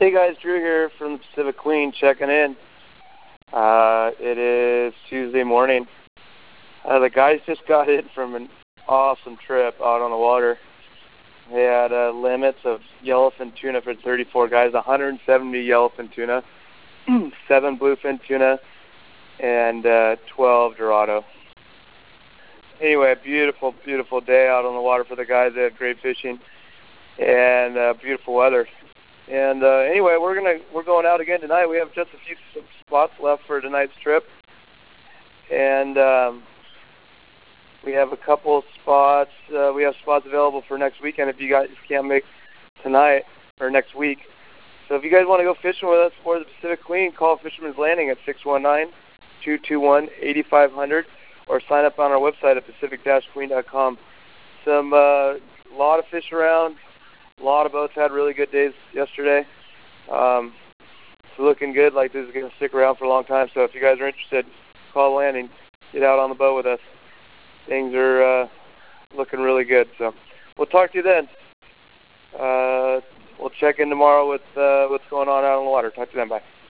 Hey guys, Drew here from the Pacific Queen checking in. It is Tuesday morning. The guys just got in from an awesome trip out on the water. They had limits of yellowfin tuna for 34 guys, 170 yellowfin tuna, 7 bluefin tuna, and 12 dorado. Anyway, beautiful, beautiful day out on the water for the guys. They had great fishing and beautiful weather. And anyway, we're going out again tonight. We have just a few spots left for tonight's trip, and we have a couple spots. We have spots available for next weekend if you guys can't make tonight or next week. So if you guys want to go fishing with us for the Pacific Queen, call Fisherman's Landing at 619-221-8500 or sign up on our website at pacific-queen.com. A lot of fish around. A lot of boats had really good days yesterday. It's looking good, like this is going to stick around for a long time. So if you guys are interested, call Landing. Get out on the boat with us. Things are looking really good. So we'll talk to you then. We'll check in tomorrow with what's going on out on the water. Talk to you then. Bye.